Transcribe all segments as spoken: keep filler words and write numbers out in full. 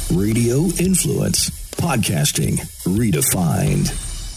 Radio Influence. Podcasting redefined.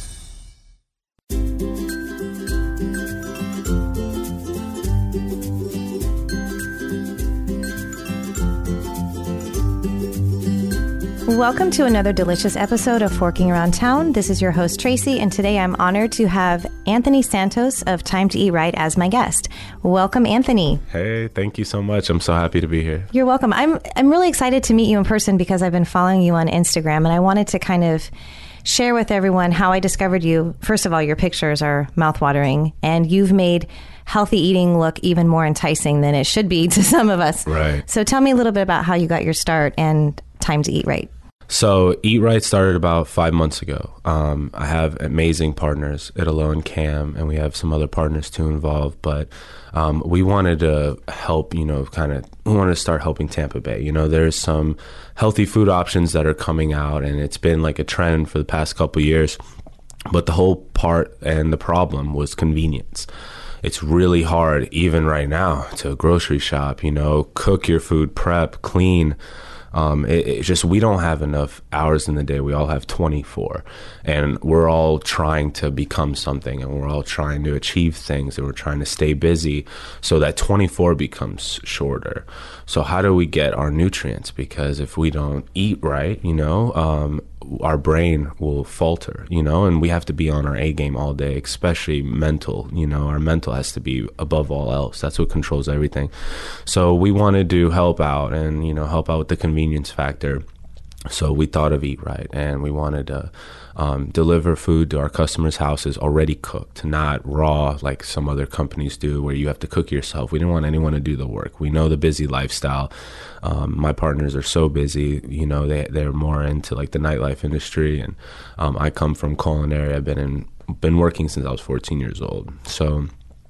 Welcome to another delicious episode of Forking Around Town. This is your host, Tracy, and today I'm honored to have Anthony Santos of Time to Eat Right as my guest. Welcome, Anthony. Hey, thank you so much. I'm so happy to be here. You're welcome. I'm I'm really excited to meet you in person because I've been following you on Instagram, and I wanted to kind of share with everyone how I discovered you. First of all, your pictures are mouthwatering, and you've made healthy eating look even more enticing than it should be to some of us. Right. So tell me a little bit about how you got your start and Time to Eat Right. So Eat Right started about five months ago. Um, I have amazing partners, Italo and Cam, and we have some other partners too involved. But um, we wanted to help, you know, kind of, we wanted to start helping Tampa Bay. You know, there's some healthy food options that are coming out, and it's been like a trend for the past couple of years. But the whole part and the problem was convenience. It's really hard, even right now, to grocery shop, you know, cook your food, prep, clean. Um, it, it's just, we don't have enough hours in the day. We all have twenty-four, and we're all trying to become something, and we're all trying to achieve things, and we're trying to stay busy so that twenty-four becomes shorter. So how do we get our nutrients? Because if we don't eat right, you know, um, our brain will falter, you know, and we have to be on our A game all day, especially mental, you know, our mental has to be above all else. That's what controls everything. So we wanted to help out and, you know, help out with the convenience factor. So we thought of Eat Right, and we wanted to um, deliver food to our customers' houses already cooked, not raw like some other companies do where you have to cook yourself. We didn't want anyone to do the work. We know the busy lifestyle. Um, my partners are so busy, you know, they, they're more into like the nightlife industry, and um, I come from culinary. I've been in, been working since I was fourteen years old. So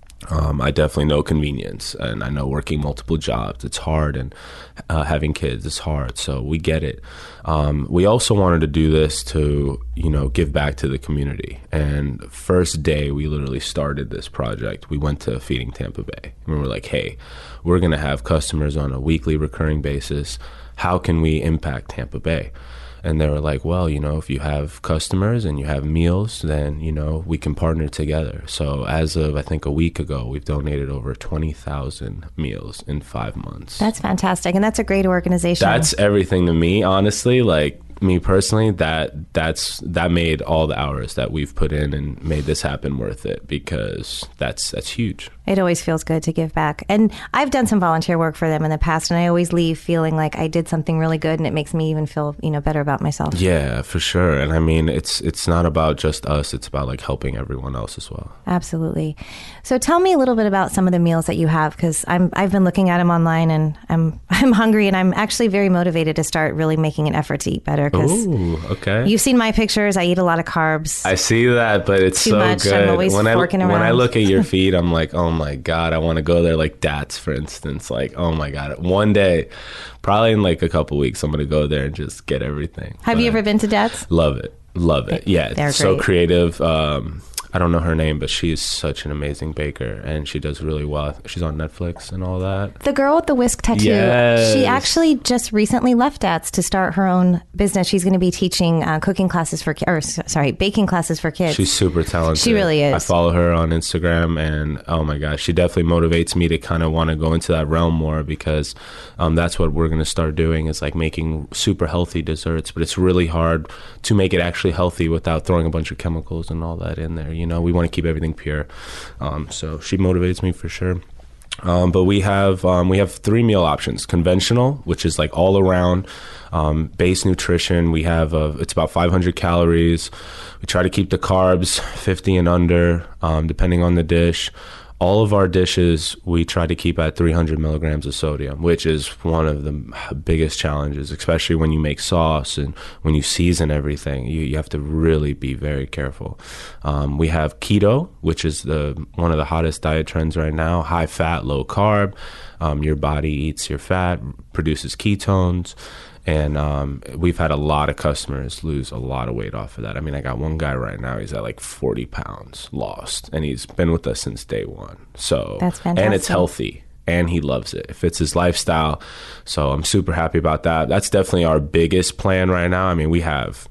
Um, I definitely know convenience, and I know working multiple jobs, it's hard, and uh, having kids is hard, so we get it. Um, we also wanted to do this to, you know, give back to the community. And first day we literally started this project, we went to Feeding Tampa Bay, and we were like, hey, we're going to have customers on a weekly recurring basis. How can we impact Tampa Bay? And they were like, well, you know, if you have customers and you have meals, then, you know, we can partner together. So as of, I think, a week ago, we've donated over twenty thousand meals in five months. That's fantastic. And that's a great organization. That's everything to me, honestly. Like, me personally, that that's that made all the hours that we've put in and made this happen worth it, because that's that's huge. It always feels good to give back. And I've done some volunteer work for them in the past, and I always leave feeling like I did something really good, and it makes me even feel, you know, better about myself. Yeah, for sure. And I mean, it's it's not about just us. It's about like helping everyone else as well. Absolutely. So tell me a little bit about some of the meals that you have, because I'm I've been looking at them online, and I'm I'm hungry, and I'm actually very motivated to start really making an effort to eat better. Ooh, okay. You've seen my pictures. I eat a lot of carbs. I see that, but it's Too so much. good. I'm always when I forking when around. I look at your feed, I'm like, oh my god, I want to go there. Like D A T S, for instance. Like, oh my god, one day, probably in like a couple weeks, I'm gonna go there and just get everything. Have but you ever been to D A T S? Love it, love it. Yeah, They're it's so great. creative. Um, I don't know her name, but she's such an amazing baker, and she does really well. She's on Netflix and all that. The girl with the whisk tattoo. Yes. She actually just recently left D A T S to start her own business. She's going to be teaching uh, cooking classes for, ki- or s- sorry, baking classes for kids. She's super talented. She really is. I follow her on Instagram, and oh my gosh, she definitely motivates me to kind of want to go into that realm more, because um, that's what we're going to start doing, is like making super healthy desserts. But it's really hard to make it actually healthy without throwing a bunch of chemicals and all that in there. You know, we want to keep everything pure. Um, so she motivates me for sure. Um, but we have um, we have three meal options: conventional, which is like all around um, base nutrition. We have a, it's about five hundred calories. We try to keep the carbs fifty and under, um, depending on the dish. All of our dishes, we try to keep at three hundred milligrams of sodium, which is one of the biggest challenges, especially when you make sauce and when you season everything. You, you have to really be very careful. Um, we have keto, which is the one of the hottest diet trends right now, high fat, low carb. Um, your body eats your fat, produces ketones. And um, we've had a lot of customers lose a lot of weight off of that. I mean, I got one guy right now, he's at like forty pounds lost, and he's been with us since day one. So That's fantastic. And it's healthy. and he loves it. It fits his lifestyle. So I'm super happy about that. That's definitely our biggest plan right now. I mean, we have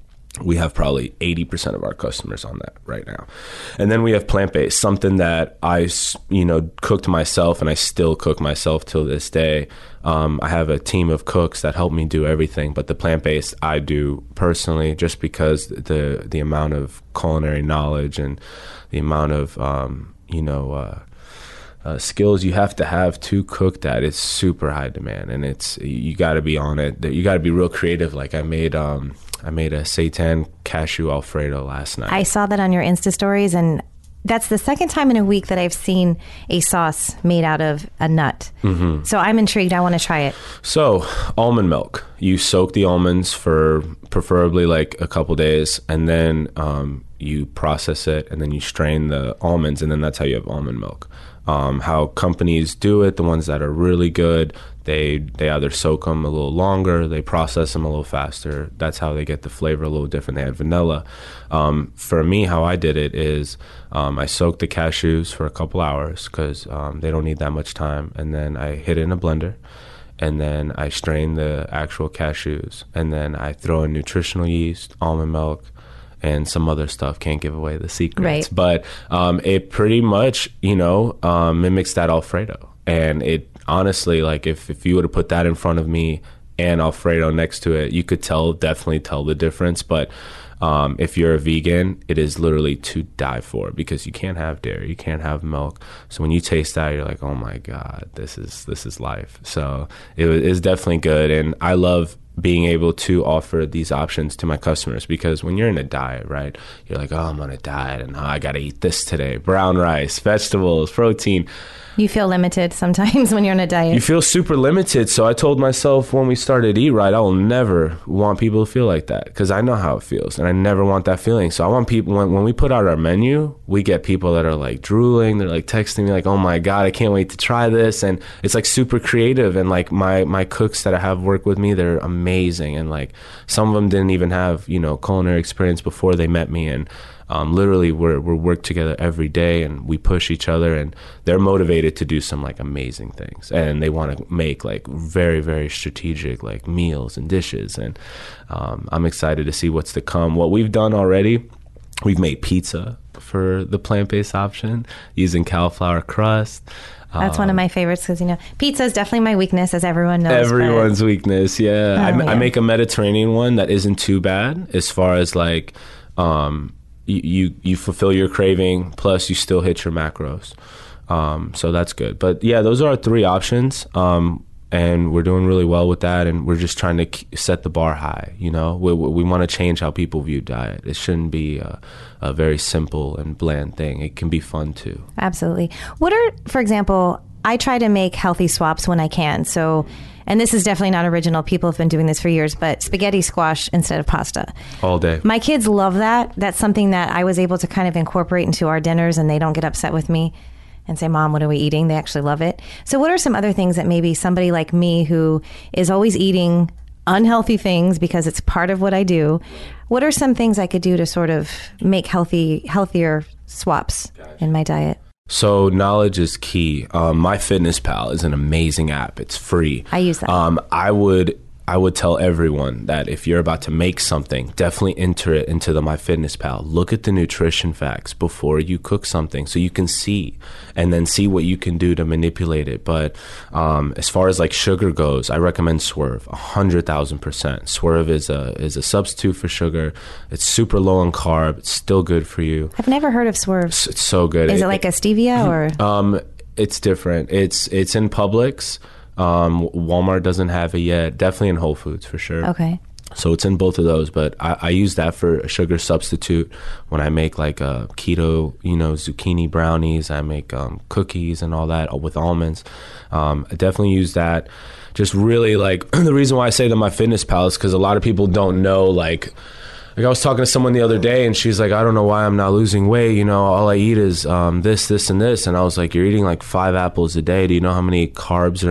we have probably eighty percent of our customers on that right now. And then we have plant-based, something that I, you know, cooked myself, and I still cook myself till this day. Um, I have a team of cooks that help me do everything, but the plant-based I do personally, just because the the amount of culinary knowledge and the amount of, um, you know, uh, uh, skills you have to have to cook that, it's super high demand, and it's, you got to be on it. You got to be real creative. Like I made, um, I made a seitan cashew Alfredo last night. I saw that on your Insta stories, and that's the second time in a week that I've seen a sauce made out of a nut. Mm-hmm. So I'm intrigued. I want to try it. So almond milk, you soak the almonds for preferably like a couple days, and then um, you process it, and then you strain the almonds, and then that's how you have almond milk. Um, how companies do it, the ones that are really good, they they either soak them a little longer, they process them a little faster. That's how they get the flavor a little different. They add vanilla. Um, for me, how I did it is um, I soaked the cashews for a couple hours because um, they don't need that much time, and then I hit it in a blender, and then I strain the actual cashews, and then I throw in nutritional yeast, almond milk, and some other stuff. Can't give away the secrets. Right. But um, it pretty much, you know, um, mimics that Alfredo. And it honestly, like if, if you would have put that in front of me and Alfredo next to it, you could tell, definitely tell the difference. But um, if you're a vegan, it is literally to die for, because you can't have dairy, you can't have milk. So when you taste that, you're like, oh my God, this is, this is life. So it is definitely good. And I love being able to offer these options to my customers, because when you're in a diet, right, you're like, oh, I'm on a diet and oh, I got to eat this today. Brown rice, vegetables, protein. You feel limited sometimes when you're on a diet. You feel super limited. So I told myself when we started Eat Right, I will never want people to feel like that, because I know how it feels, and I never want that feeling. So I want people, when, when we put out our menu, we get people that are like drooling. They're like texting me like, oh my God, I can't wait to try this. And it's like super creative. And like my, my cooks that I have work with me, they're amazing. And like some of them didn't even have, you know, culinary experience before they met me. And Um, literally we're, we're work together every day, and we push each other, and they're motivated to do some like amazing things, and they want to make like very, very strategic like meals and dishes. And um, I'm excited to see what's to come. What we've done already, we've made pizza for the plant-based option using cauliflower crust. That's one of my favorites, because, you know, pizza is definitely my weakness, as everyone knows. Everyone's but... weakness, yeah. Oh, I, yeah. I make a Mediterranean one that isn't too bad as far as like... Um, You, you you fulfill your craving, plus you still hit your macros. Um, so that's good. But yeah, those are our three options. Um, and we're doing really well with that. And we're just trying to k- set the bar high. You know, we, we want to change how people view diet. It shouldn't be a, a very simple and bland thing. It can be fun too. Absolutely. What are, for example, I try to make healthy swaps when I can. So, and this is definitely not original. People have been doing this for years, but spaghetti squash instead of pasta. All day. My kids love that. That's something that I was able to kind of incorporate into our dinners, and they don't get upset with me and say, Mom, what are we eating? They actually love it. So what are some other things that maybe somebody like me, who is always eating unhealthy things because it's part of what I do, what are some things I could do to sort of make healthy, healthier swaps in my diet? So knowledge is key. Um, MyFitnessPal is an amazing app. It's free. I use that. Um, I would I would tell everyone that if you're about to make something, definitely enter it into the MyFitnessPal. Look at the nutrition facts before you cook something, so you can see, and then see what you can do to manipulate it. But um, as far as like sugar goes, I recommend Swerve a hundred thousand percent. Swerve is a is a substitute for sugar. It's super low in carb. It's still good for you. I've never heard of Swerve. It's, it's so good. Is it, it like a stevia or? Um, it's different. It's it's in Publix. Um, Walmart doesn't have it yet. Definitely in Whole Foods for sure. Okay. So it's in both of those, but I, I use that for a sugar substitute when I make like a keto, you know, zucchini brownies. I make um, cookies and all that with almonds. Um, I definitely use that. Just really like the reason why I say that MyFitnessPal is because a lot of people don't know like. Like I was talking to someone the other day, and she's like, I don't know why I'm not losing weight. You know, all I eat is um, this, this, and this. And I was like, you're eating like five apples a day. Do you know how many carbs are in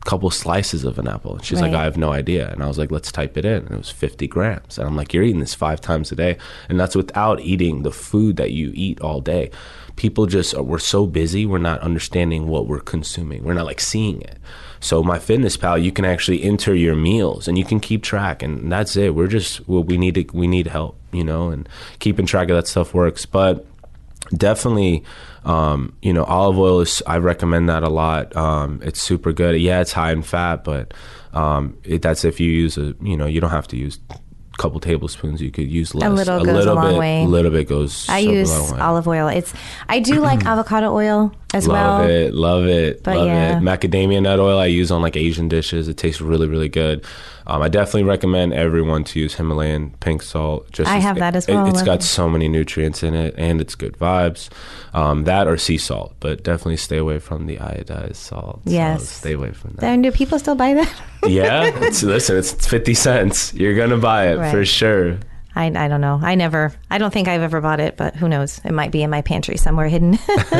couple slices of an apple. And she's Right. like, I have no idea. And I was like, let's type it in. And it was fifty grams. And I'm like, you're eating this five times a day. And that's without eating the food that you eat all day. People just, we're so busy, we're not understanding what we're consuming. We're not like seeing it. So MyFitnessPal, you can actually enter your meals and you can keep track, and that's it. We're just, well, we need to, we need help, you know, and keeping track of that stuff works. But definitely, um, you know, olive oil is, I recommend that a lot. Um, it's super good. Yeah, it's high in fat, but um, it, that's if you use a, you know, you don't have to use a couple tablespoons. You could use less. A little goes little a long bit, way. A little bit goes. I so use a long way. olive oil. It's I do like avocado oil as love well. it, love it, But love yeah. it. Macadamia nut oil I use on like Asian dishes. It tastes really, really good. Um, I definitely recommend everyone to use Himalayan pink salt. Just I have that as well. It, it's Love got it. so many nutrients in it, and it's good vibes. Um, that or sea salt, but definitely stay away from the iodized salt. Yes. So stay away from that. Then do people still buy that? Yeah, it's, listen, it's fifty cents. You're gonna buy it Right. for sure. I, I don't know. I never, I don't think I've ever bought it, but who knows? It might be in my pantry somewhere hidden.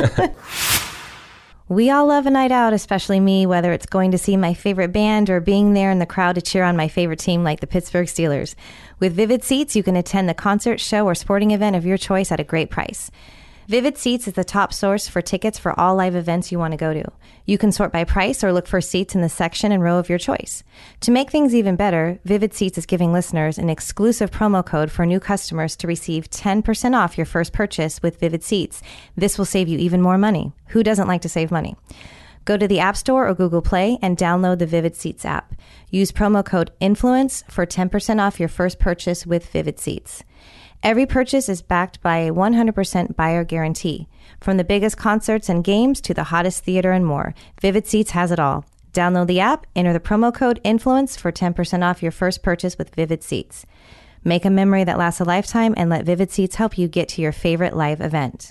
We all love a night out, especially me, whether it's going to see my favorite band or being there in the crowd to cheer on my favorite team like the Pittsburgh Steelers. With Vivid Seats, you can attend the concert, show, or sporting event of your choice at a great price. Vivid Seats is the top source for tickets for all live events you want to go to. You can sort by price or look for seats in the section and row of your choice. To make things even better, Vivid Seats is giving listeners an exclusive promo code for new customers to receive ten percent off your first purchase with Vivid Seats. This will save you even more money. Who doesn't like to save money? Go to the App Store or Google Play and download the Vivid Seats app. Use promo code INFLUENCE for ten percent off your first purchase with Vivid Seats. Every purchase is backed by a one hundred percent buyer guarantee. From the biggest concerts and games to the hottest theater and more, Vivid Seats has it all. Download the app, enter the promo code INFLUENCE for ten percent off your first purchase with Vivid Seats. Make a memory that lasts a lifetime and let Vivid Seats help you get to your favorite live event.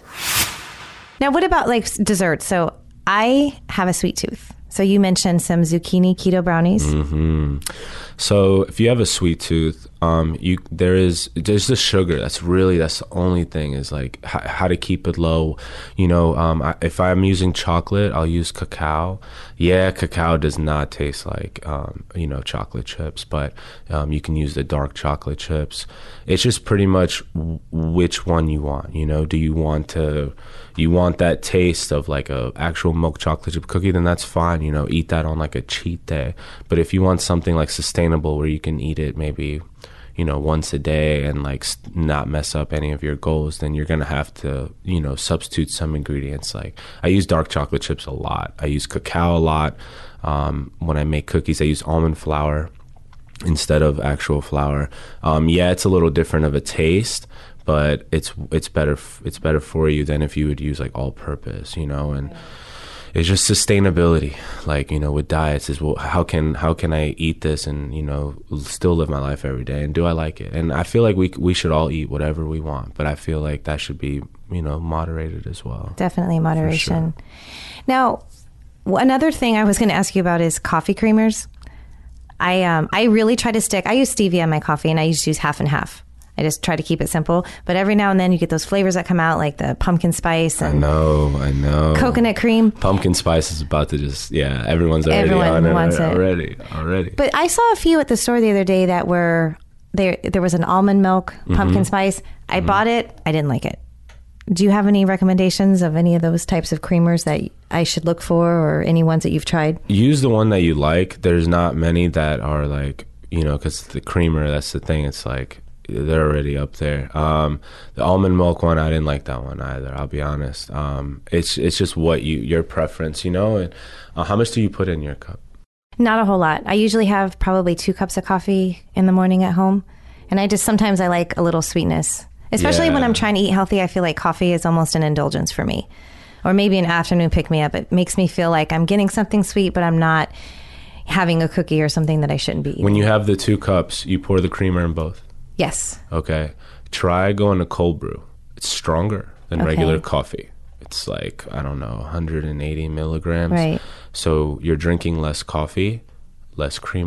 Now, what about like desserts? So I have a sweet tooth. So you mentioned some zucchini keto brownies. Mm-hmm. So if you have a sweet tooth, um, you there is there's the sugar. That's really that's the only thing is like h- how to keep it low. You know, um, I, if I'm using chocolate, I'll use cacao. Yeah, cacao does not taste like um, you know chocolate chips, but um, you can use the dark chocolate chips. It's just pretty much w- which one you want. You know, do you want to you want that taste of like a actual milk chocolate chip cookie? Then that's fine. You know, eat that on like a cheat day. But if you want something like sustainable where you can eat it maybe, you know, once a day and like not mess up any of your goals, then you're going to have to, you know, substitute some ingredients. Like I use dark chocolate chips a lot. I use cacao a lot. Um, when I make cookies, I use almond flour instead of actual flour. Um, yeah, it's a little different of a taste, but it's it's better it's better for you than if you would use like all purpose, you know. And it's just sustainability, like, you know, with diets is, well, how can how can I eat this and, you know, still live my life every day, and do I like it? And I feel like we we should all eat whatever we want, but I feel like that should be, you know, moderated as well. Definitely moderation. Sure. Now, another thing I was going to ask you about is coffee creamers. I um I really try to stick. I use stevia in my coffee, and I just use half and half. I just try to keep it simple. But every now and then you get those flavors that come out, like the pumpkin spice and I know, I know. coconut cream. Pumpkin spice is about to just, yeah, everyone's already Everyone on wants it. it. Already, already. But I saw a few at the store the other day that were, there There was an almond milk pumpkin Mm-hmm. spice. I mm-hmm. bought it. I didn't like it. Do you have any recommendations of any of those types of creamers that I should look for, or any ones that you've tried? Use the one that you like. There's not many that are like, you know, because the creamer, that's the thing. It's like, they're already up there. Um, the almond milk one, I didn't like that one either. I'll be honest. Um, it's it's just what you your preference, you know. And uh, how much do you put in your cup? Not a whole lot. I usually have probably two cups of coffee in the morning at home, and I just sometimes I like a little sweetness, especially Yeah. when I'm trying to eat healthy. I feel like coffee is almost an indulgence for me, or maybe an afternoon pick me up. It makes me feel like I'm getting something sweet, but I'm not having a cookie or something that I shouldn't be eating. When you have the two cups, you pour the creamer in both. Yes. Okay. Try going to cold brew. It's stronger than Okay. regular coffee. It's like, I don't know, one hundred eighty milligrams. Right. So you're drinking less coffee, less creamer.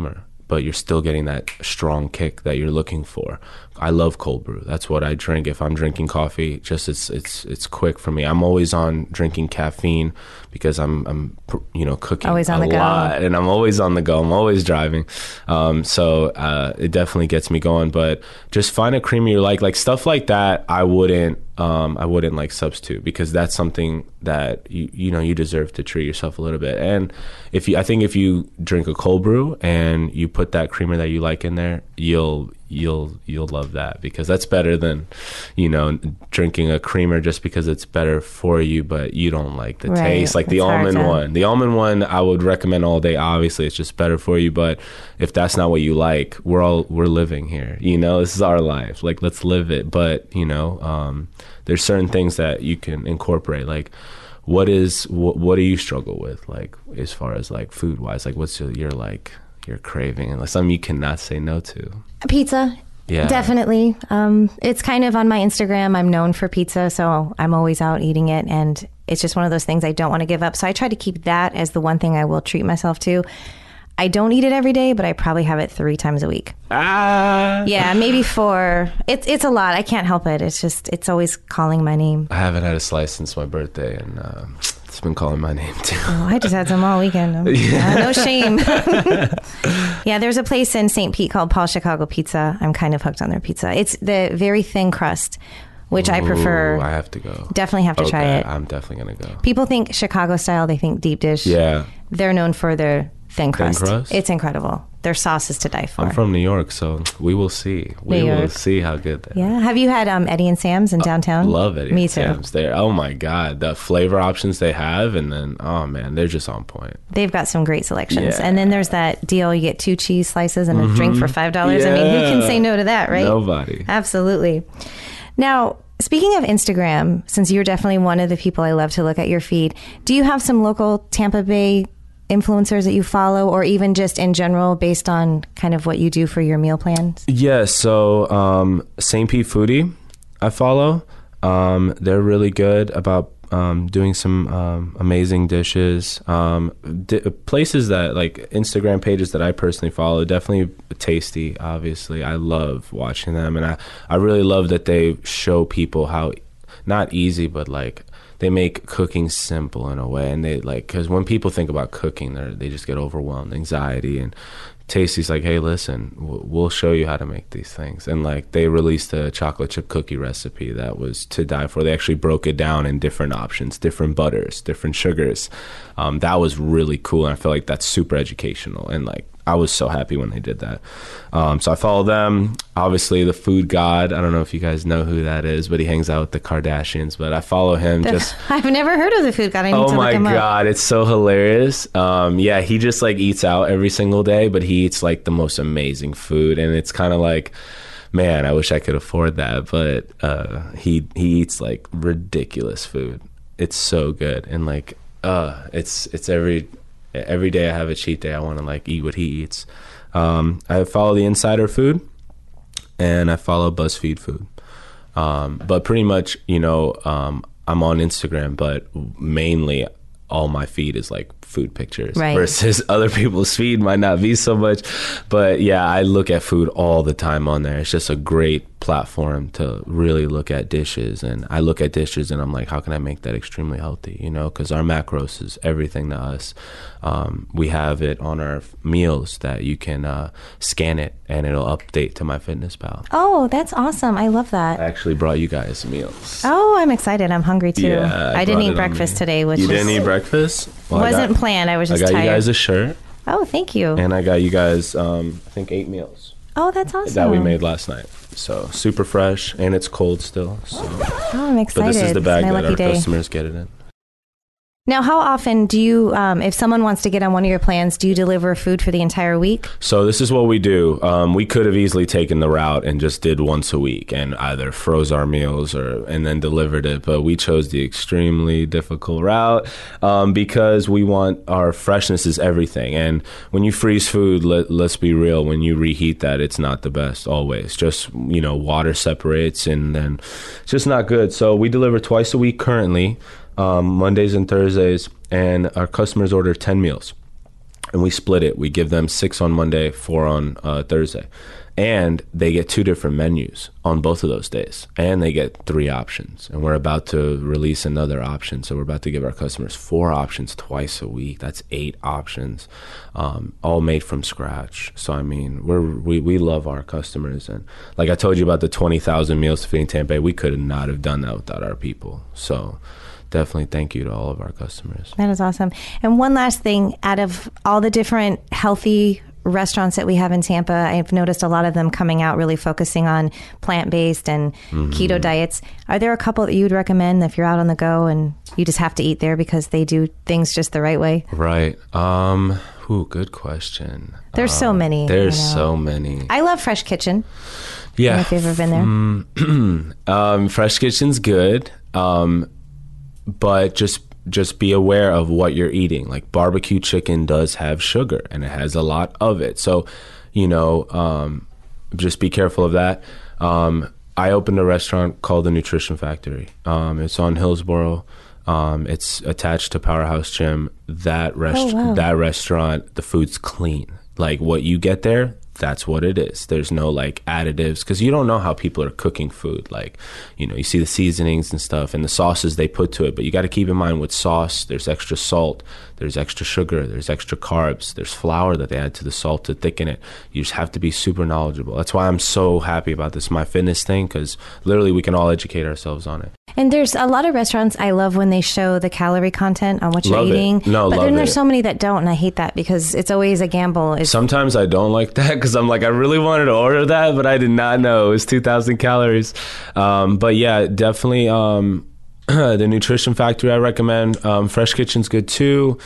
but you're still getting that strong kick that you're looking for. I love cold brew. That's what I drink. If I'm drinking coffee, just it's it's it's quick for me. I'm always on drinking caffeine because I'm I'm you know cooking always on a the go. lot, and I'm always on the go. I'm always driving, um, so uh, it definitely gets me going. But just find a creamer you like, like stuff like that. I wouldn't um, I wouldn't like substitute, because that's something that you you know you deserve to treat yourself a little bit. And if you, I think if you drink a cold brew and you put that creamer that you like in there, you'll you'll you'll love that, because that's better than you know drinking a creamer just because it's better for you but you don't like the right. taste. Like the it's almond to... one the almond one I would recommend all day. Obviously it's just better for you, but if that's not what you like, we're all we're living here, you know this is our life, like let's live it. But you know um there's certain things that you can incorporate. Like what is what, what do you struggle with, like as far as like food wise? Like what's your, your like your craving, and like something you cannot say no to? Pizza. Yeah, definitely. Um, it's kind of on my Instagram. I'm known for pizza, so I'm always out eating it, and it's just one of those things I don't want to give up. So I try to keep that as the one thing I will treat myself to. I don't eat it every day, but I probably have it three times a week. Ah. Yeah, maybe four. It's it's a lot. I can't help it. It's just it's always calling my name. I haven't had a slice since my birthday, and uh, it's been calling my name too. Oh, I just had some all weekend. Yeah. Uh, no shame. Yeah, there's a place in Saint Pete called Paul's Chicago Pizza. I'm kind of hooked on their pizza. It's the very thin crust, which Ooh, I prefer. I have to go. Definitely have to okay, try it. I'm definitely gonna go. People think Chicago style. They think deep dish. Yeah. They're known for their thin crust. Thin crust? It's incredible. Their sauce is to die for. I'm from New York, so we will see. We New will York. see how good they are. Yeah. Have you had um, Eddie and Sam's in downtown? Love Eddie Me and too. Sam's there. Oh my God, the flavor options they have, and then oh man, they're just on point. They've got some great selections. Yeah. And then there's that deal: you get two cheese slices and a drink for five dollars. Yeah. I mean, who can say no to that, right? Nobody. Absolutely. Now, speaking of Instagram, since you're definitely one of the people I love to look at your feed, do you have some local Tampa Bay influencers that you follow, or even just in general based on kind of what you do for your meal plans? Yeah, so um, Saint Pete Foodie I follow. Um, they're really good about um, doing some um, amazing dishes. Um, di- places that, like Instagram pages that I personally follow, definitely Tasty, obviously. I love watching them, and I, I really love that they show people how, not easy, but like, they make cooking simple in a way. And they like, because when people think about cooking, they they just get overwhelmed, anxiety. And Tasty's like, hey, listen, we'll show you how to make these things. And like, they released a chocolate chip cookie recipe that was to die for. They actually broke it down in different options, different butters, different sugars. Um, that was really cool, and I feel like that's super educational. And like, I was so happy when they did that. Um, so I follow them. Obviously, the food god. I don't know if you guys know who that is, but he hangs out with the Kardashians. But I follow him. The, just I've never heard of the food god. I need oh to look my him god, up. it's so hilarious. Um, yeah, he just like eats out every single day, but he eats like the most amazing food, and it's kind of like, man, I wish I could afford that. But uh, he he eats like ridiculous food. It's so good, and like, uh, it's it's every. Every day I have a cheat day. I want to like eat what he eats. Um, I follow the Insider Food, and I follow BuzzFeed Food. Um, but pretty much, you know, um, I'm on Instagram, but mainly all my feed is like food pictures, right, versus other people's feed might not be so much. But yeah, I look at food all the time on there. It's just a great platform to really look at dishes. And I look at dishes and I'm like, how can I make that extremely healthy? You know, because our macros is everything to us. Um, we have it on our meals that you can uh, scan it and it'll update to MyFitnessPal. Oh, that's awesome. I love that. I actually brought you guys meals. Oh, I'm excited. I'm hungry too. Yeah, I I, didn't brought eat it breakfast on me. today, which You is, didn't eat breakfast? Well, I wasn't got- planned. I was just I got tired. you guys a shirt, Oh, thank you. and I got you guys, um, I think, eight meals Oh, that's awesome. that we made last night. So super fresh, and it's cold still. So, Oh, I'm excited. but this is the bag It's my that our lucky day. customers get it in. Now, how often do you, um, if someone wants to get on one of your plans, do you deliver food for the entire week? So this is what we do. Um, we could have easily taken the route and just did once a week and either froze our meals or and then delivered it. But we chose the extremely difficult route um, because we want our freshness is everything. And when you freeze food, let, let's be real, when you reheat that, it's not the best always. Just, you know, water separates and then it's just not good. So we deliver twice a week currently. Um, Mondays and Thursdays, and our customers order ten meals. and we split it. We give them six on Monday, four on uh, Thursday. And they get two different menus on both of those days. And they get three options. And we're about to release another option. So we're about to give our customers four options twice a week. That's eight options, um, all made from scratch. So, I mean, we're, we we love our customers. And like I told you about the twenty thousand meals to feeding Tampa Bay, we could not have done that without our people. So definitely thank you to all of our customers. That is awesome. And one last thing, out of all the different healthy restaurants that we have in Tampa, I've noticed a lot of them coming out really focusing on plant-based and mm-hmm. keto diets. Are there a couple that you would recommend if you're out on the go and you just have to eat there because they do things just the right way? Right. Um, ooh, good question. There's uh, so many. There's you know. so many. I love Fresh Kitchen. Yeah. I don't know if you've ever been there. um, Fresh Kitchen's good, um, but just Just be aware of what you're eating. Like barbecue chicken does have sugar and it has a lot of it. So, you know, um, just be careful of that. Um, I opened a restaurant called the Nutrition Factory. Um, it's on Hillsborough. Um, it's attached to Powerhouse Gym. That rest- oh, wow. that restaurant, the food's clean. Like what you get there, that's what it is. There's no like additives because you don't know how people are cooking food. Like, you know, you see the seasonings and stuff and the sauces they put to it, but you got to keep in mind with sauce, there's extra salt, there's extra sugar, there's extra carbs, there's flour that they add to the salt to thicken it. You just have to be super knowledgeable. That's why I'm so happy about this My Fitness thing, because literally we can all educate ourselves on it. And there's a lot of restaurants I love when they show the calorie content on what you're love eating. It. No, but love then there's it. so many that don't, and I hate that because it's always a gamble. It's- Sometimes I don't like that because I'm like, I really wanted to order that, but I did not know it was two thousand calories. Um, but yeah, definitely um, the Nutrition Factory I recommend. Um, Fresh Kitchen's good too.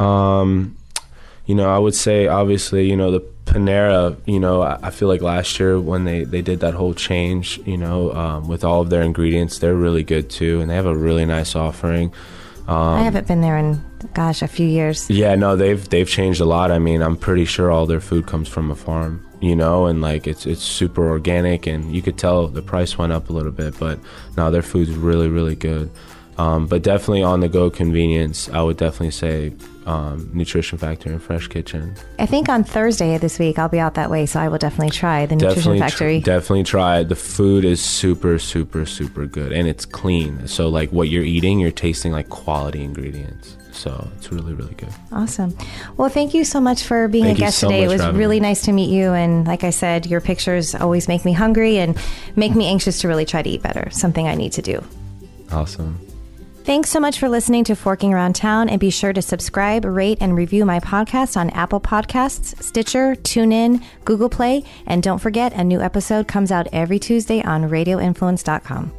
Um, you know, I would say obviously, you know, the Panera, you know, I feel like last year when they, they did that whole change, you know, um, with all of their ingredients, they're really good too. And they have a really nice offering. Um, I haven't been there in, gosh, a few years. Yeah, no, they've they've changed a lot. I mean, I'm pretty sure all their food comes from a farm, you know, and like it's it's super organic, and you could tell the price went up a little bit, but no, their food's really, really good. Um, but definitely on the go convenience, I would definitely say um, Nutrition Factory and Fresh Kitchen. I think on Thursday this week I'll be out that way, so I will definitely try the Nutrition definitely Factory. Tr- definitely try it. The food is super, super, super good, and it's clean. So like what you're eating, you're tasting like quality ingredients. So it's really, really good. Awesome. Well, thank you so much for being thank a guest so today. It was really me. nice to meet you. And like I said, your pictures always make me hungry and make me anxious to really try to eat better, something I need to do. Awesome. Thanks so much for listening to Forking Around Town, and be sure to subscribe, rate, and review my podcast on Apple Podcasts, Stitcher, TuneIn, Google Play, and don't forget, a new episode comes out every Tuesday on radio influence dot com.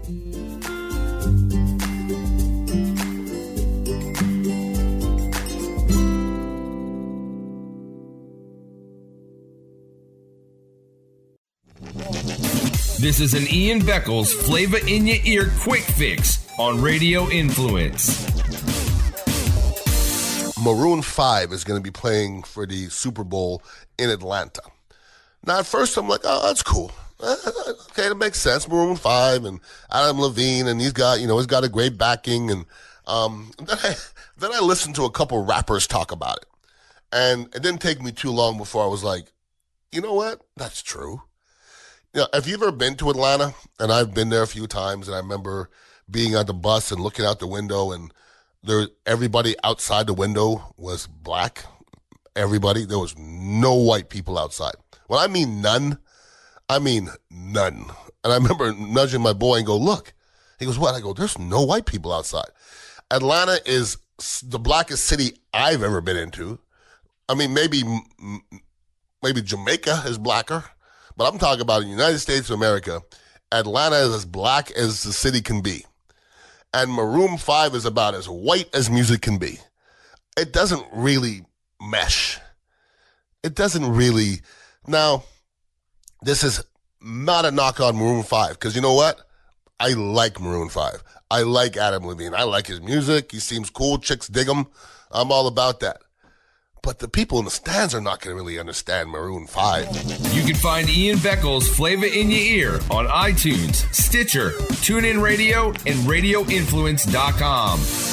This is an Ian Beckles Flavor in Your Ear Quick Fix on Radio Influence. Maroon five is going to be playing for the Super Bowl in Atlanta. Now, at first, I'm like, oh, that's cool. Okay, that makes sense. Maroon five and Adam Levine, and he's got, you know, he's got a great backing. And um, then I then I listened to a couple rappers talk about it, and it didn't take me too long before I was like, you know what? That's true. You know, have you ever been to Atlanta? And I've been there a few times, and I remember being on the bus and looking out the window, and there, everybody outside the window was black. Everybody. There was no white people outside. When I mean none, I mean none. And I remember nudging my boy and go, look. He goes, what? I go, there's no white people outside. Atlanta is the blackest city I've ever been into. I mean, maybe maybe Jamaica is blacker. But I'm talking about the United States of America. Atlanta is as black as the city can be. And Maroon five is about as white as music can be. It doesn't really mesh. It doesn't really. Now, this is not a knock on Maroon five, because you know what? I like Maroon five. I like Adam Levine. I like his music. He seems cool. Chicks dig him. I'm all about that. But the people in the stands are not going to really understand Maroon five. You can find Ian Beckles Flavor in Your Ear on iTunes, Stitcher, TuneIn Radio, and radio influence dot com.